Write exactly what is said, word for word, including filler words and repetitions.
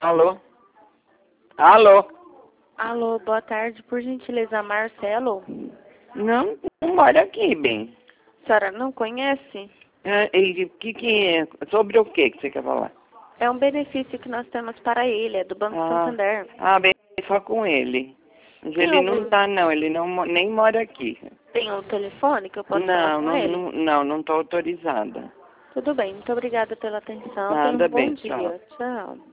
Alô? Alô? Alô, boa tarde. Por gentileza, Marcelo? Não, não mora aqui, bem. A senhora não conhece? É, e que que é? Sobre o que que você quer falar? É um benefício que nós temos para ele, é do Banco Ah, Santander. ah, bem, só com ele. Mas Tem ele não algum... tá, não. Ele não, mo- nem mora aqui. Tem um telefone que eu posso falar Não, com não, ele? não, não, não tô autorizada. Tudo bem, muito obrigada pela atenção. Tenha Nada um bom bem, tchau. dia. Tchau.